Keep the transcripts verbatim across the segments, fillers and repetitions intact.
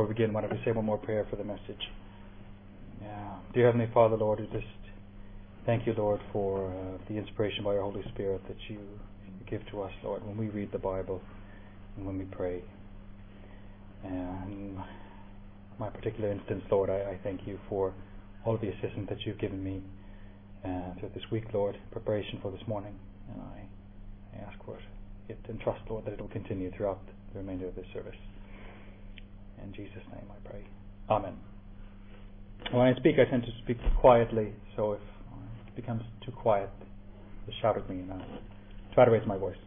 before we begin, why don't we say one more prayer for the message? Yeah. Dear Heavenly Father, Lord, we just thank you, Lord, for uh, the inspiration by your Holy Spirit that you give to us, Lord, when we read the Bible and when we pray. And in my particular instance, Lord, I, I thank you for all of the assistance that you've given me uh, through this week, Lord, in preparation for this morning. And I, I ask for it and trust, Lord, that it will continue throughout the remainder of this service. In Jesus' name I pray. Amen. When I speak, I tend to speak quietly, so if it becomes too quiet, just shout at me and I'll try to raise my voice.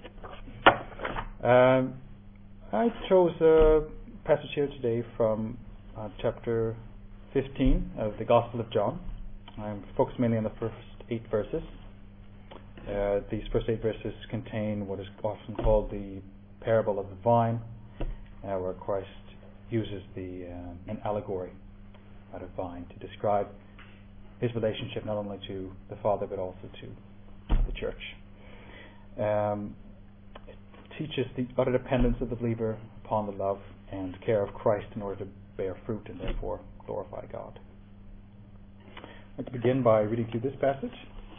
um, I chose a passage here today from uh, chapter fifteen of the Gospel of John. I'm focused mainly on the first eight verses. Uh, these first eight verses contain what is often called the parable of the vine, uh, where Christ uses the uh, an allegory out of vine to describe his relationship not only to the Father but also to the church. Um, it teaches the utter dependence of the believer upon the love and care of Christ in order to bear fruit and therefore glorify God. I'd like to begin by reading through this passage.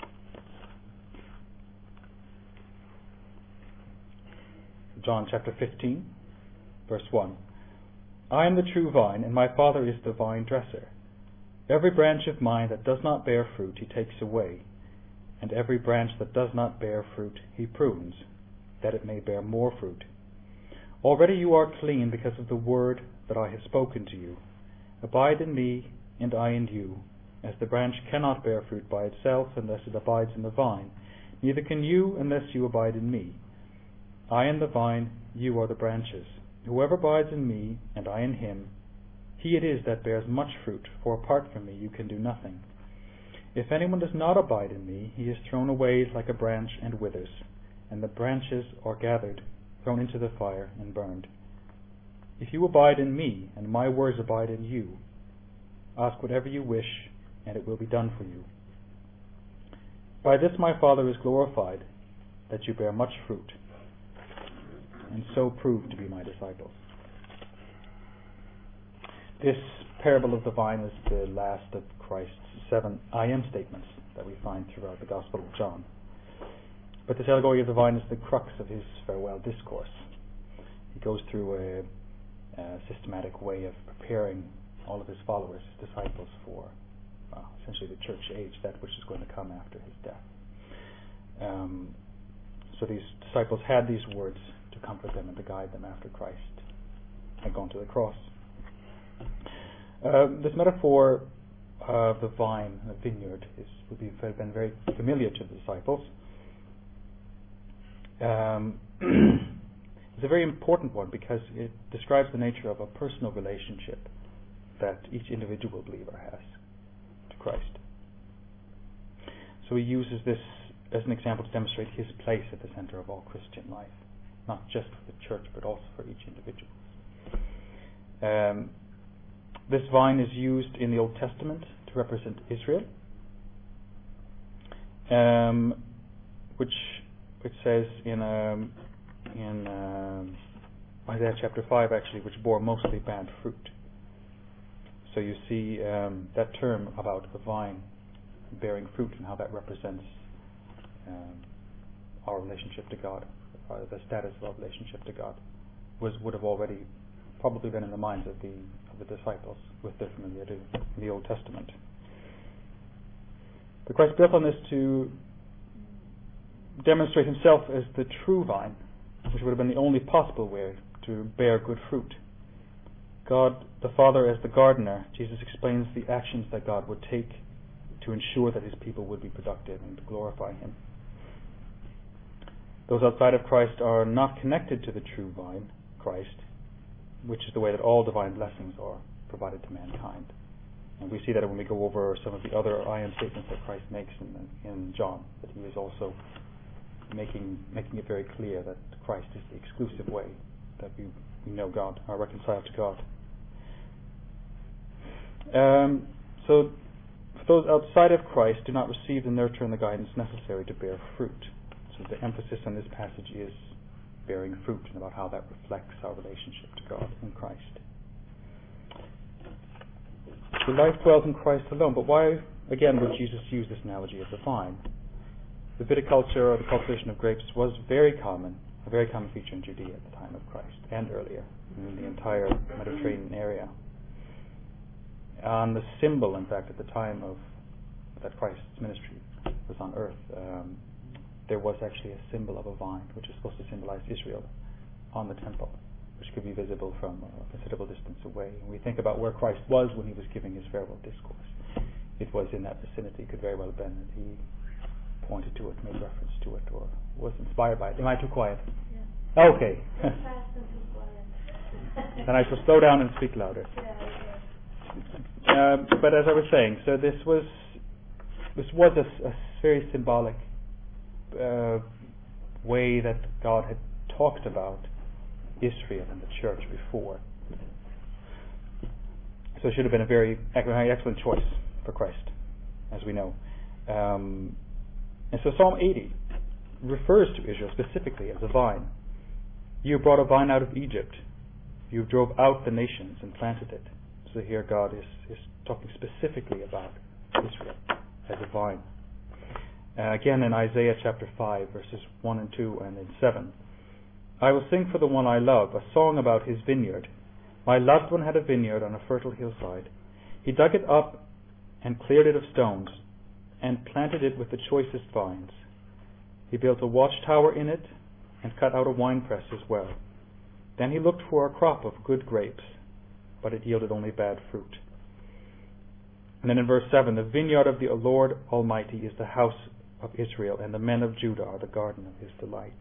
John chapter fifteen, verse one. I am the true vine, and my Father is the vine dresser. Every branch of mine that does not bear fruit he takes away, and every branch that does not bear fruit he prunes, that it may bear more fruit. Already you are clean because of the word that I have spoken to you. Abide in me, and I in you, as the branch cannot bear fruit by itself unless it abides in the vine, neither can you unless you abide in me. I am the vine, you are the branches. Whoever abides in me, and I in him, he it is that bears much fruit, for apart from me you can do nothing. If anyone does not abide in me, he is thrown away like a branch and withers, and the branches are gathered, thrown into the fire, and burned. If you abide in me, and my words abide in you, ask whatever you wish, and it will be done for you. By this my Father is glorified, that you bear much fruit, and so prove to be my disciples. This parable of the vine is the last of Christ's seven I am statements that we find throughout the Gospel of John. But this allegory of the vine is the crux of his farewell discourse. He goes through a, a systematic way of preparing all of his followers, his disciples, for well, essentially the church age, that which is going to come after his death. Um, so these disciples had these words to comfort them and to guide them after Christ had gone to the cross. Uh, this metaphor of the vine, the vineyard, is, would be been very familiar to the disciples. Um, it's a very important one because it describes the nature of a personal relationship that each individual believer has to Christ. So he uses this as an example to demonstrate his place at the center of all Christian life, not just for the church but also for each individual. Um, this vine is used in the Old Testament to represent Israel, um, which which says in um, in um, Isaiah chapter five actually, which bore mostly bad fruit. So you see um, that term about the vine bearing fruit and how that represents um, our relationship to God, or the status of our relationship to God, was would have already probably been in the minds of the of the disciples with their familiarity in the Old Testament. But Christ built on this to demonstrate himself as the true vine, which would have been the only possible way to bear good fruit. God the Father as the gardener, Jesus explains the actions that God would take to ensure that his people would be productive and to glorify him. Those outside of Christ are not connected to the true vine, Christ, which is the way that all divine blessings are provided to mankind. And we see that when we go over some of the other I am statements that Christ makes in, in John, that he is also making making it very clear that Christ is the exclusive way that we, we know God, are reconciled to God. Um, so, for those outside of Christ do not receive the nurture and the guidance necessary to bear fruit. So the emphasis on this passage is bearing fruit and about how that reflects our relationship to God in Christ. The life dwells in Christ alone. But why, again, would Jesus use this analogy of the vine? The viticulture, or the cultivation of grapes, was very common, a very common feature in Judea at the time of Christ, and earlier, in the entire Mediterranean area. And the symbol, in fact, at the time of that Christ's ministry was on earth, um, there was actually a symbol of a vine, which is supposed to symbolize Israel, on the temple, which could be visible from a considerable distance away. And we think about where Christ was when he was giving his farewell discourse. It was in that vicinity. It could very well have been that he pointed to it, made reference to it, or was inspired by it. Am I too quiet? Yeah. Okay. Then I shall slow down and speak louder. Uh, but as I was saying, so this was this was a, a very symbolic uh, way that God had talked about Israel and the church before. So it should have been a very excellent choice for Christ, as we know. Um, and so Psalm eighty refers to Israel specifically as a vine. You brought a vine out of Egypt. You drove out the nations and planted it. So here God is, is talking specifically about Israel as a vine. Uh, again in Isaiah chapter five, verses one and two and then seven. I will sing for the one I love, a song about his vineyard. My loved one had a vineyard on a fertile hillside. He dug it up and cleared it of stones and planted it with the choicest vines. He built a watchtower in it and cut out a winepress as well. Then he looked for a crop of good grapes, but it yielded only bad fruit. And then in verse seven, the vineyard of the Lord Almighty is the house of Israel, and the men of Judah are the garden of his delight.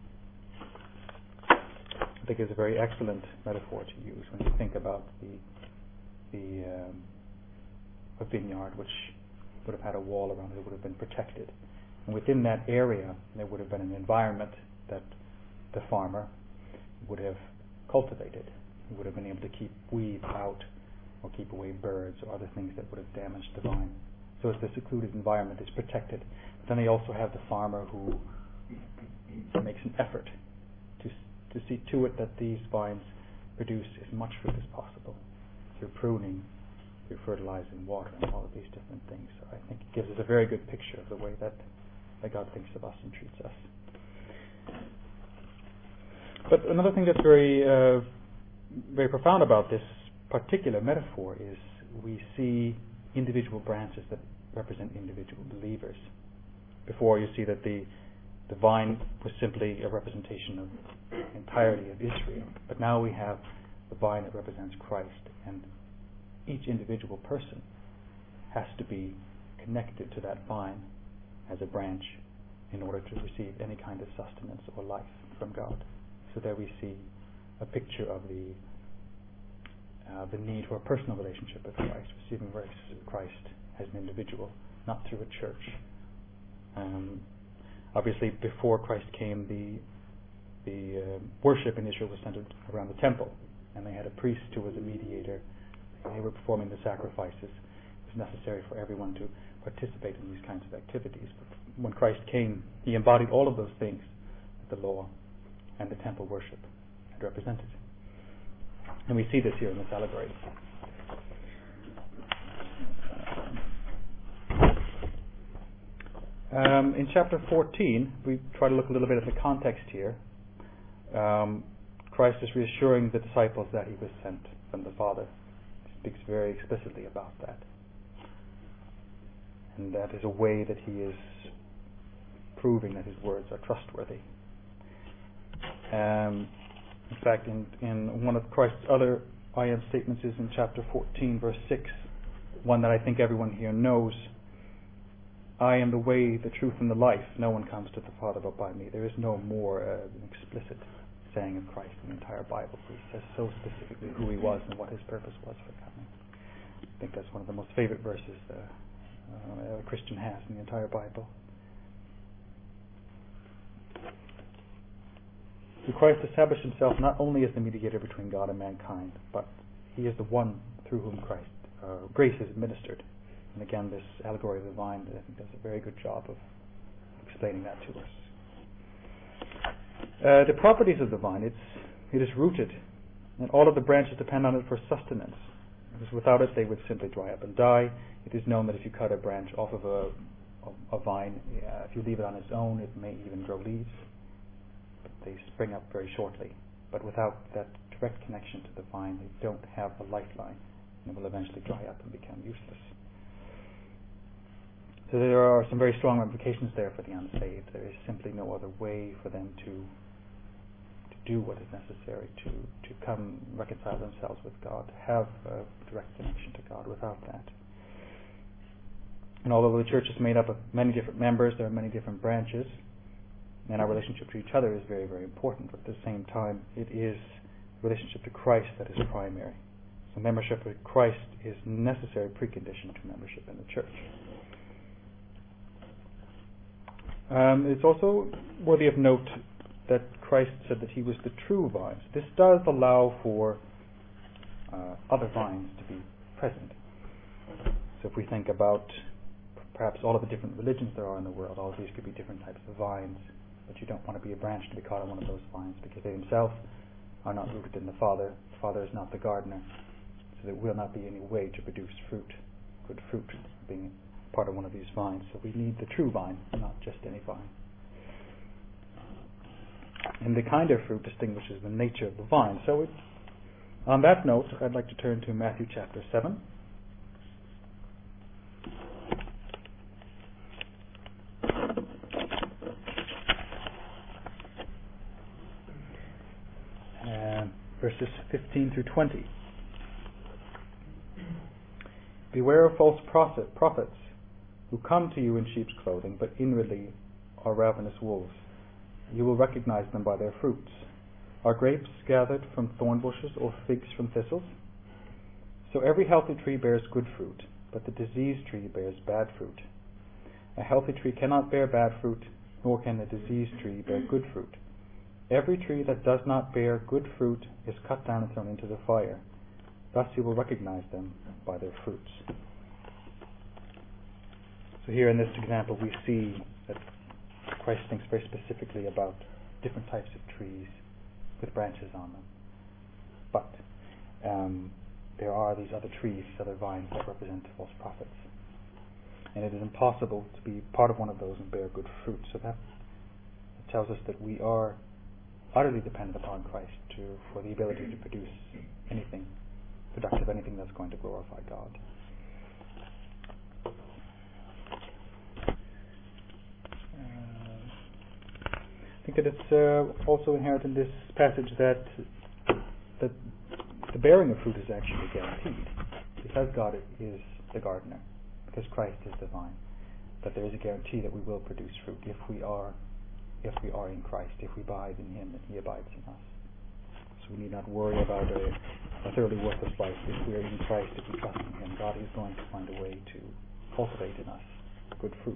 I think it's a very excellent metaphor to use when you think about the the um, a vineyard, which would have had a wall around it, it would have been protected. And within that area, there would have been an environment that the farmer would have cultivated. He would have been able to keep weeds out or keep away birds or other things that would have damaged the vine. So it's the secluded environment is protected. But then they also have the farmer who makes an effort to to see to it that these vines produce as much fruit as possible through pruning, through fertilizing, water, and all of these different things. So I think it gives us a very good picture of the way that, that God thinks of us and treats us. But another thing that's very uh, very profound about this particular metaphor is we see individual branches that represent individual believers. Before, you see that the the vine was simply a representation of the entirety of Israel, but now we have the vine that represents Christ, and each individual person has to be connected to that vine as a branch in order to receive any kind of sustenance or life from God. So there we see a picture of the uh, the need for a personal relationship with Christ, receiving Christ as an individual, not through a church. Um, obviously, before Christ came, the the uh, worship in Israel was centered around the temple, and they had a priest who was a mediator. They were performing the sacrifices. It was necessary for everyone to participate in these kinds of activities. But when Christ came, he embodied all of those things that the law and the temple worship had represented. And we see this here in this allegory. Um, in chapter fourteen, we try to look a little bit at the context here. Um, Christ is reassuring the disciples that he was sent from the Father. He speaks very explicitly about that. And that is a way that he is proving that his words are trustworthy. Um, in fact, in, in one of Christ's other I am statements is in chapter fourteen, verse six, one that I think everyone here knows. I am the way, the truth, and the life. No one comes to the Father but by me. There is no more uh, explicit saying of Christ in the entire Bible. He says so specifically who he was and what his purpose was for coming. I think that's one of the most favorite verses uh, uh, a Christian has in the entire Bible. So Christ established himself not only as the mediator between God and mankind, but he is the one through whom Christ uh, grace is administered. And again, this allegory of the vine, I think, does a very good job of explaining that to us. Uh, the properties of the vine, it's, it is rooted, and all of the branches depend on it for sustenance. because without it they would simply dry up and die. It is known that if you cut a branch off of a, a vine, uh, if you leave it on its own, it may even grow leaves, but they spring up very shortly. But without that direct connection to the vine, they don't have a lifeline, and it will eventually dry up and become useless. So there are some very strong ramifications there for the unsaved. There is simply no other way for them to to do what is necessary to, to come reconcile themselves with God, to have a direct connection to God without that. And although the church is made up of many different members, there are many different branches, and our relationship to each other is very, very important. But at the same time, it is relationship to Christ that is primary. So membership with Christ is a necessary precondition to membership in the church. Um, it's also worthy of note that Christ said that he was the true vine. This does allow for uh, other vines to be present. So if we think about perhaps all of the different religions there are in the world, all of these could be different types of vines, but you don't want to be a branch to be caught on one of those vines because they themselves are not rooted in the Father. The Father is not the gardener, so there will not be any way to produce fruit, good fruit, being part of one of these vines. So we need the true vine, not just any vine. And the kind of fruit distinguishes the nature of the vine. So it, on that note, I'd like to turn to Matthew chapter seven. And verses fifteen through twenty. Beware of false prophet, prophets who come to you in sheep's clothing, but inwardly are ravenous wolves. You will recognize them by their fruits. Are grapes gathered from thorn bushes or figs from thistles? So every healthy tree bears good fruit, but the diseased tree bears bad fruit. A healthy tree cannot bear bad fruit, nor can a diseased tree bear good fruit. Every tree that does not bear good fruit is cut down and thrown into the fire. Thus you will recognize them by their fruits. So here in this example we see that Christ thinks very specifically about different types of trees with branches on them. But um, there are these other trees, these other vines that represent false prophets. And it is impossible to be part of one of those and bear good fruit. So that tells us that we are utterly dependent upon Christ to, for the ability to produce anything productive, anything that's going to glorify God. I think that it's uh, also inherent in this passage that that the bearing of fruit is actually guaranteed, because God is the gardener, because Christ is the vine. That there is a guarantee that we will produce fruit if we are, if we are in Christ, if we abide in Him and He abides in us. So we need not worry about a, a thoroughly worthless life. If we are in Christ, if we trust in Him, God is going to find a way to cultivate in us good fruit.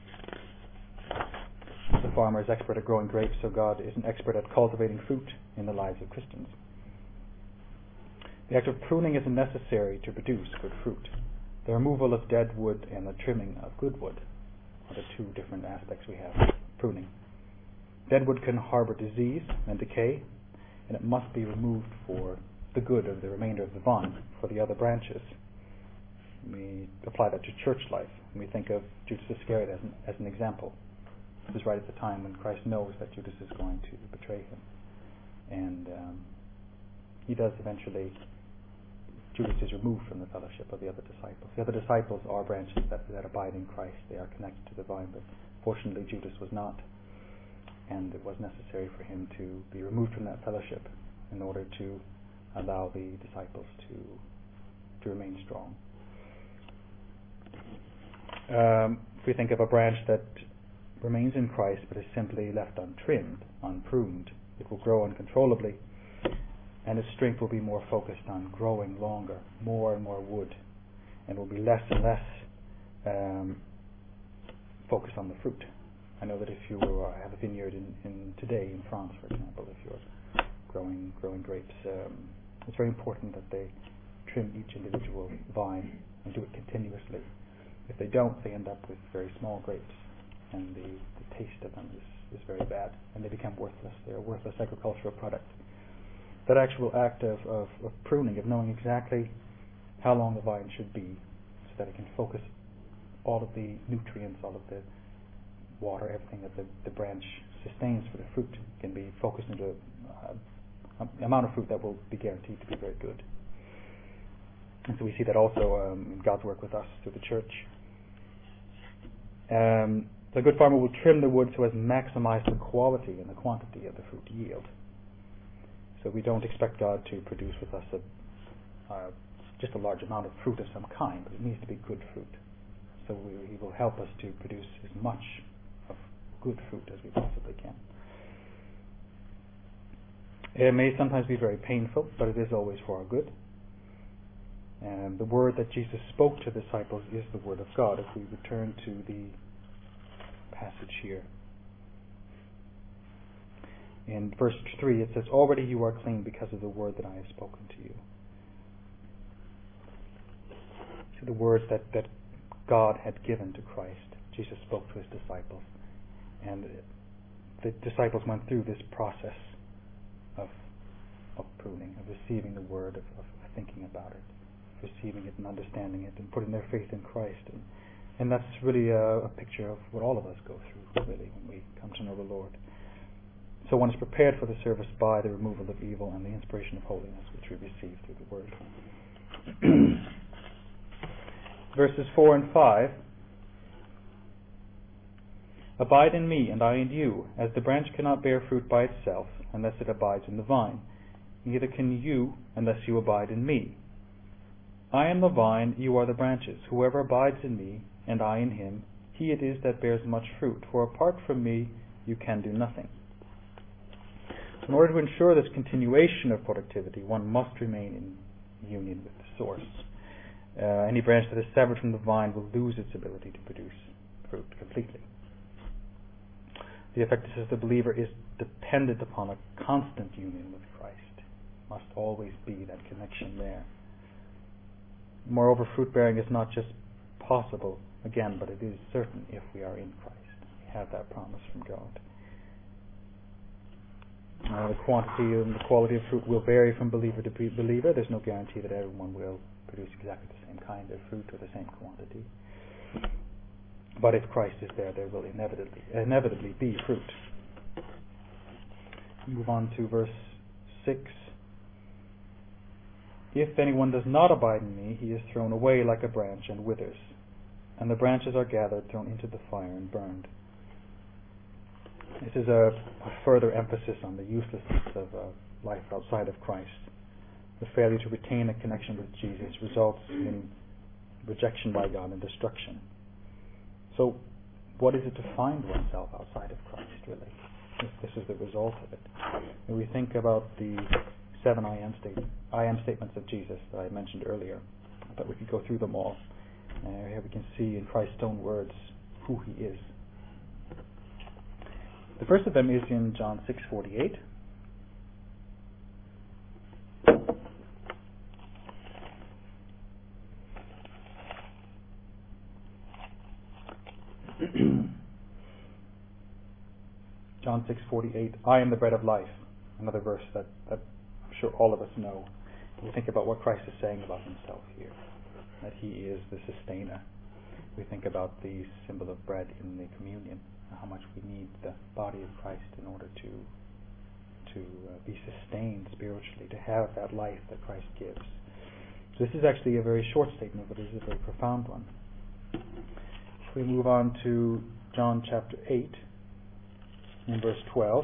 The farmer is expert at growing grapes, so God is an expert at cultivating fruit in the lives of Christians. The act of pruning is necessary to produce good fruit. The removal of dead wood and the trimming of good wood are the two different aspects we have of pruning. Dead wood can harbor disease and decay, and it must be removed for the good of the remainder of the vine, for the other branches. We apply that to church life, and we think of Judas Iscariot as an, as an example. This is right at the time when Christ knows that Judas is going to betray him. And um, he does eventually, Judas is removed from the fellowship of the other disciples. The other disciples are branches that, that abide in Christ. They are connected to the vine, but fortunately Judas was not. And it was necessary for him to be removed from that fellowship in order to allow the disciples to, to remain strong. Um, if we think of a branch that remains in Christ but is simply left untrimmed, unpruned, it will grow uncontrollably, and its strength will be more focused on growing longer, more and more wood, and will be less and less um, focused on the fruit. I know that if you uh, have a vineyard in, in today in France, for example, if you're growing growing grapes, um, it's very important that they trim each individual vine and do it continuously. If they don't, they end up with very small grapes, and the, the taste of them is, is very bad, and they become worthless. They're a worthless agricultural product. That actual act of, of, of pruning, of knowing exactly how long the vine should be, so that it can focus all of the nutrients, all of the water, everything that the, the branch sustains for the fruit can be focused into uh, an amount of fruit that will be guaranteed to be very good. And so we see that also um, in God's work with us through the church. Um, the good farmer will trim the wood so as to maximize the quality and the quantity of the fruit yield. So we don't expect God to produce with us a, uh, just a large amount of fruit of some kind, but it needs to be good fruit. So we, He will help us to produce as much of good fruit as we possibly can. It may sometimes be very painful, but it is always for our good. And the word that Jesus spoke to the disciples is the word of God. If we return to the passage here. In verse three it says, already you are clean because of the word that I have spoken to you. So the words that, that God had given to Christ, Jesus spoke to his disciples. And the disciples went through this process of, of pruning, of receiving the word, of, of thinking about it, receiving it and understanding it, and putting their faith in Christ. And, and that's really a, a picture of what all of us go through, really, when we come to know the Lord. So one is prepared for the service by the removal of evil and the inspiration of holiness, which we receive through the word. Verses four and five. Abide in me, and I in you, as the branch cannot bear fruit by itself, unless it abides in the vine. Neither can you, unless you abide in me. I am the vine, you are the branches. Whoever abides in me, and I in him, he it is that bears much fruit. For apart from me, you can do nothing. In order to ensure this continuation of productivity, one must remain in union with the source. Uh, any branch that is severed from the vine will lose its ability to produce fruit completely. The effectiveness of the believer is dependent upon a constant union with Christ. Must always be that connection there. Moreover, fruit bearing is not just possible, again, but it is certain if we are in Christ. We have that promise from God. Uh, the quantity and the quality of fruit will vary from believer to believer. There's no guarantee that everyone will produce exactly the same kind of fruit or the same quantity. But if Christ is there, there will inevitably, inevitably be fruit. Move on to verse six. If anyone does not abide in me, he is thrown away like a branch and withers, and the branches are gathered, thrown into the fire, and burned. This is a, a further emphasis on the uselessness of uh, life outside of Christ. The failure to retain a connection with Jesus results in rejection by God and destruction. So, what is it to find oneself outside of Christ, really? This, this is the result of it. When we think about the seven I am, state, I am statements of Jesus that I mentioned earlier, I thought we could go through them all. Uh, here we can see in Christ's own words who he is. The first of them is in John six forty-eight. John six forty-eight, I am the bread of life. Another verse that, that I'm sure all of us know. We think about what Christ is saying about himself here, that he is the sustainer. We think about the symbol of bread in the communion, how much we need the body of Christ in order to to uh, be sustained spiritually, to have that life that Christ gives. So this is actually a very short statement, but it is a very profound one. If we move on to John chapter eight, in verse twelve,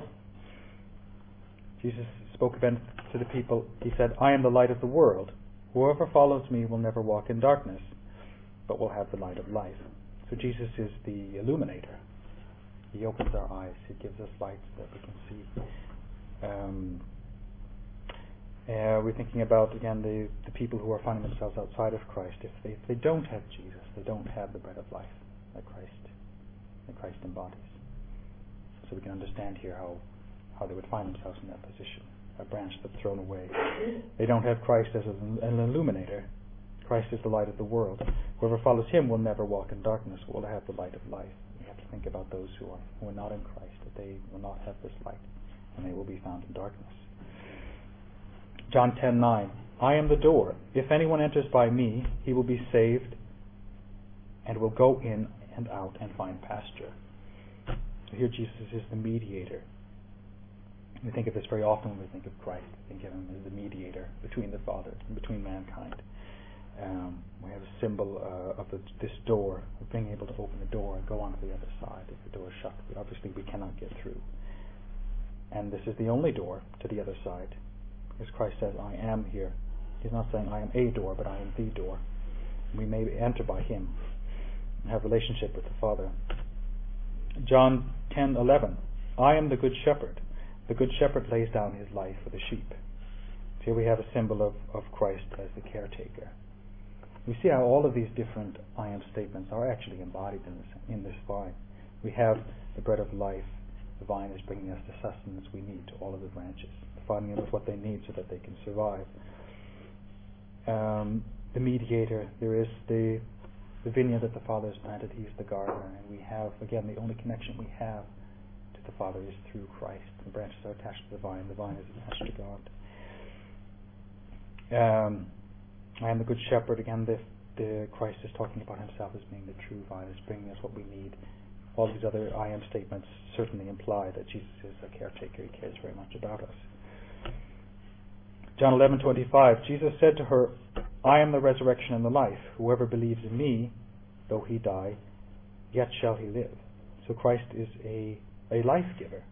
Jesus spoke again to the people. He said, I am the light of the world. Whoever follows me will never walk in darkness, but will have the light of life. So Jesus is the illuminator. He opens our eyes. He gives us light so that we can see. Um, uh, we're thinking about, again, the, the people who are finding themselves outside of Christ. If they, if they don't have Jesus, they don't have the bread of life that Christ, that Christ embodies. So we can understand here how, how they would find themselves in that position. A branch that's thrown away. They don't have Christ as an, an illuminator. Christ is the light of the world. Whoever follows him will never walk in darkness, but will have the light of life. We have to think about those who are who are not in Christ, that they will not have this light, and they will be found in darkness. John ten nine, I am the door. If anyone enters by me, he will be saved and will go in and out and find pasture. So here Jesus is the mediator. We think of this very often when we think of Christ. We think of him as the mediator between the Father and between mankind. Um, we have a symbol uh, of the, this door, of being able to open the door and go on to the other side. If the door is shut, we, obviously we cannot get through. And this is the only door to the other side. Because Christ says, I am here. He's not saying I am a door, but I am the door. We may enter by him and have a relationship with the Father. John ten eleven. I am the good shepherd. The good shepherd lays down his life for the sheep. So here we have a symbol of, of Christ as the caretaker. We see how all of these different I am statements are actually embodied in this, in this vine. We have the bread of life. The vine is bringing us the sustenance we need to all of the branches, providing them with what they need so that they can survive. Um, the mediator, there is the, the vineyard that the Father has planted. He is the gardener. And we have, again, the only connection we have to the Father is through Christ. The branches are attached to the vine. The vine is attached to God. Um, I am the good shepherd. Again, the, the Christ is talking about himself as being the true vine, is bringing us what we need. All these other I am statements certainly imply that Jesus is a caretaker. He cares very much about us. John eleven twenty-five. Jesus said to her, I am the resurrection and the life. Whoever believes in me, though he die, yet shall he live. So Christ is a, a life giver.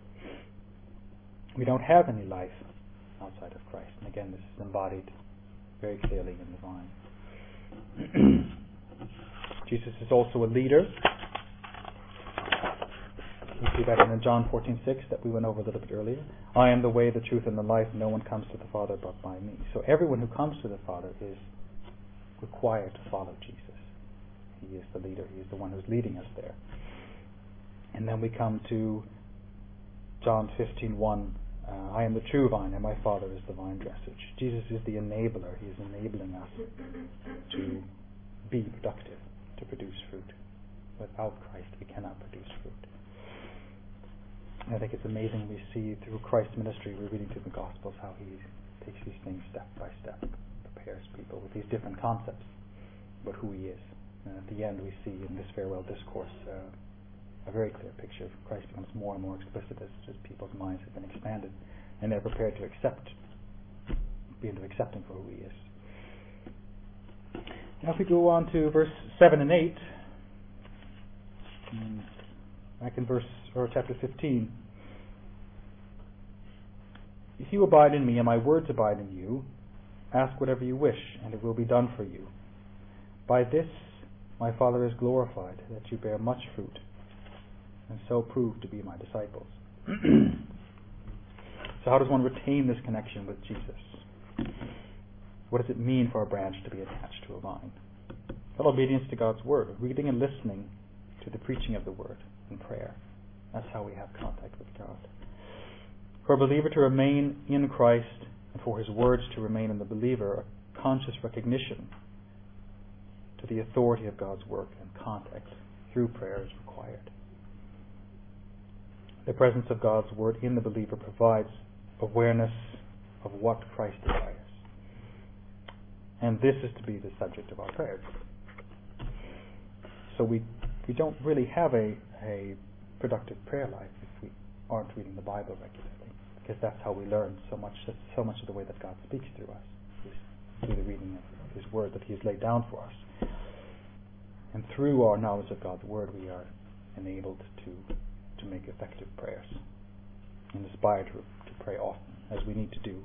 We don't have any life outside of Christ. And again, this is embodied very clearly in the vine. Jesus is also a leader. We see that in John fourteen six that we went over a little bit earlier. I am the way, the truth, and the life. No one comes to the Father but by me. So everyone who comes to the Father is required to follow Jesus. He is the leader. He is the one who's leading us there. And then we come to John fifteen one. Uh, I am the true vine, and my Father is the vine dresser. Jesus is the enabler. He is enabling us to be productive, to produce fruit. Without Christ, we cannot produce fruit. I think it's amazing we see through Christ's ministry, we're reading through the Gospels, how he takes these things step by step, prepares people with these different concepts about who he is. And at the end we see in this farewell discourse uh, a very clear picture. Christ becomes more and more explicit as, as people's minds have been expanded and they're prepared to accept, be into accepting for who he is. Now if we go on to verse seven and eight, back in verse or chapter fifteen. If you abide in me and my words abide in you, ask whatever you wish, and it will be done for you. By this my Father is glorified, that you bear much fruit, and so prove to be my disciples. So how does one retain this connection with Jesus? What does it mean for a branch to be attached to a vine? Well, obedience to God's word, reading and listening to the preaching of the word and prayer. That's how we have contact with God. For a believer to remain in Christ and for his words to remain in the believer, a conscious recognition to the authority of God's work and contact through prayer is required. The presence of God's word in the believer provides awareness of what Christ desires. And this is to be the subject of our prayers. So we we don't really have a, a productive prayer life if we aren't reading the Bible regularly, because that's how we learn so much. That's so much of the way that God speaks through us is through the reading of His Word that He has laid down for us. And through our knowledge of God's Word, we are enabled to to make effective prayers and aspire to, to pray often, as we need to do.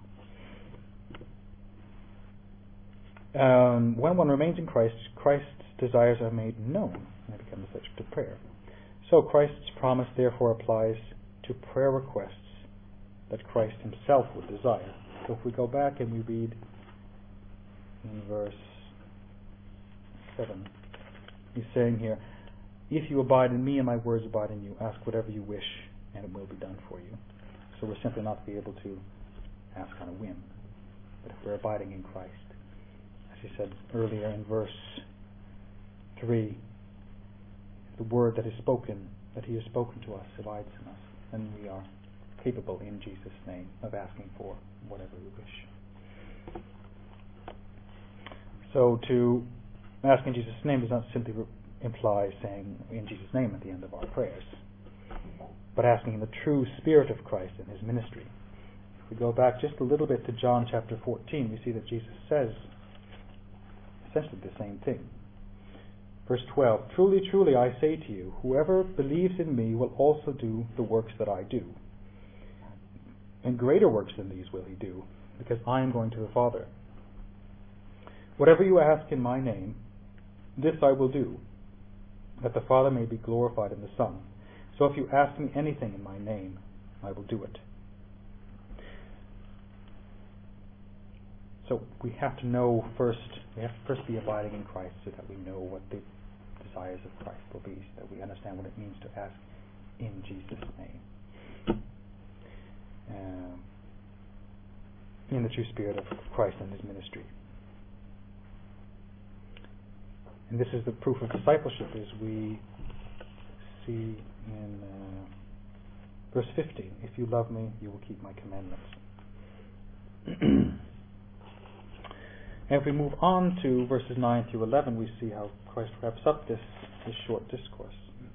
Um, when one remains in Christ, Christ's desires are made known, and they become the subject of prayer. So Christ's promise therefore applies to prayer requests that Christ himself would desire. So if we go back and we read in verse seven, he's saying here, if you abide in me and my words abide in you, ask whatever you wish and it will be done for you. So we're simply not to be able to ask on a whim, but if we're abiding in Christ, as he said earlier in verse three, the word that is spoken, that he has spoken to us, abides in us, and we are capable in Jesus' name of asking for whatever we wish. So to ask in Jesus' name does not simply re- imply saying in Jesus' name at the end of our prayers, but asking in the true spirit of Christ and his ministry. If we go back just a little bit to John chapter fourteen, we see that Jesus says essentially the same thing. Verse twelve, "Truly, truly, I say to you, whoever believes in me will also do the works that I do. And greater works than these will he do, because I am going to the Father. Whatever you ask in my name, this I will do, that the Father may be glorified in the Son. So if you ask me anything in my name, I will do it." So we have to know first, we have to first be abiding in Christ so that we know what the desires of Christ will be, so that we understand what it means to ask in Jesus' name. Um, in the true spirit of Christ and his ministry. And this is the proof of discipleship, as we see in uh, verse fifteen. "If you love me, you will keep my commandments." And if we move on to verses nine through eleven, we see how Christ wraps up this, this short discourse.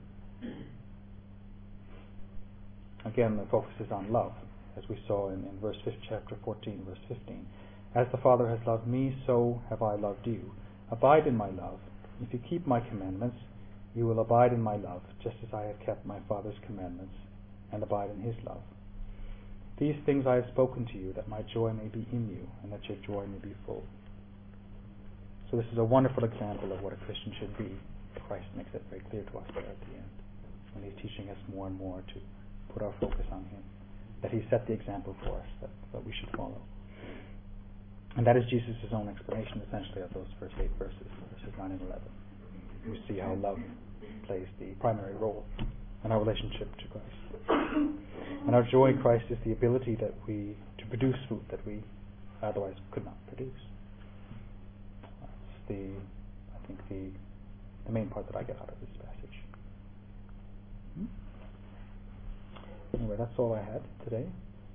Again, the focus is on love, as we saw in, in verse fifteen, chapter fourteen, verse fifteen. "As the Father has loved me, so have I loved you. Abide in my love. If you keep my commandments, you will abide in my love, just as I have kept my Father's commandments and abide in his love. These things I have spoken to you, that my joy may be in you, and that your joy may be full." So this is a wonderful example of what a Christian should be. Christ makes it very clear to us there at the end, when he's teaching us more and more to put our focus on him, that he set the example for us that, that we should follow. And that is Jesus' own explanation, essentially, of those first eight verses, verses nine and eleven. We see how love plays the primary role in our relationship to Christ. And our joy in Christ is the ability that we to produce fruit that we otherwise could not produce. That's the, I think, the the main part that I get out of this passage. Hmm? Anyway, that's all I had today.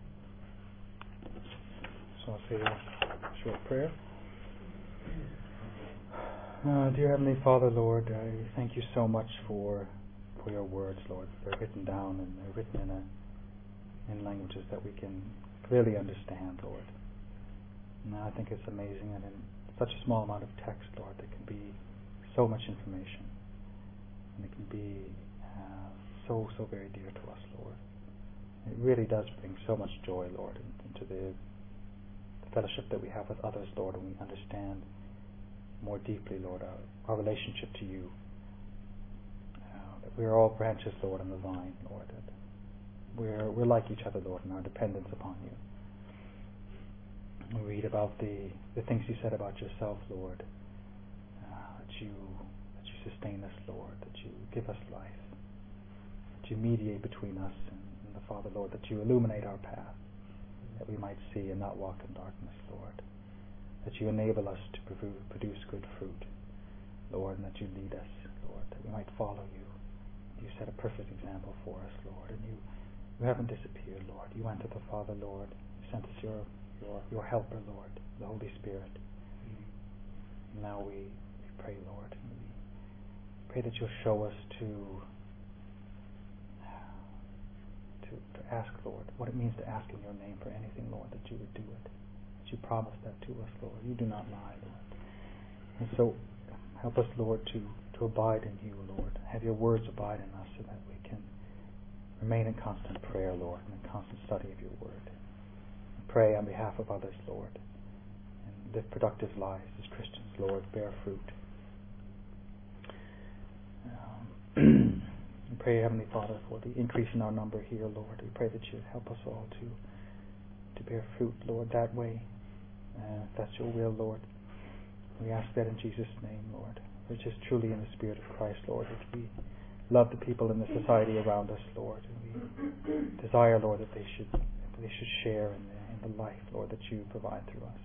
So I'll say a short prayer. Uh, dear Heavenly Father, Lord, I thank you so much for for your words, Lord. They're written down and they're written in a in languages that we can clearly understand, Lord. And I think it's amazing that in such a small amount of text, Lord, there can be so much information, and it can be uh, so so very dear to us, Lord. It really does bring so much joy, Lord, into the, the fellowship that we have with others, Lord, and we understand more deeply, Lord, our, our relationship to you. Uh, that we are all branches, Lord, on the vine, Lord. That we're we're like each other, Lord, in our dependence upon you. We read about the, the things you said about yourself, Lord. Uh, that you that you sustain us, Lord. That you give us life. That you mediate between us and, and the Father, Lord. That you illuminate our path, that we might see and not walk in darkness, Lord. That you enable us to produce good fruit, Lord, and that you lead us, Lord, that we might follow you. You set a perfect example for us, Lord, and you, you haven't disappeared, Lord. You went to the Father, Lord. You sent us your your, your helper, Lord, the Holy Spirit. Mm-hmm. Now we, we pray, Lord, and we pray that you'll show us to, to to ask, Lord, what it means to ask in your name for anything, Lord, that you would do it. That you promise that to us, Lord. You do not lie, Lord. And so help us, Lord, to, to abide in you, Lord. Have your words abide in us so that we can remain in constant prayer, Lord, and in constant study of your word. Pray on behalf of others, Lord, and live productive lives as Christians, Lord, bear fruit. Um, we pray, Heavenly Father, for the increase in our number here, Lord. We pray that you help us all to to bear fruit, Lord, that way. Uh, if that's your will, Lord. We ask that in Jesus' name, Lord. We're just truly in the Spirit of Christ, Lord, that we love the people in the society around us, Lord, and we desire, Lord, that they should that they should share in the the life, Lord, that you provide through us.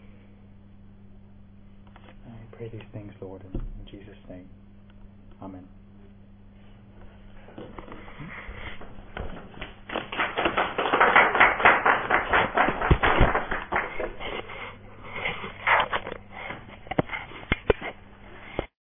I pray these things, Lord, in, in Jesus' name. Amen.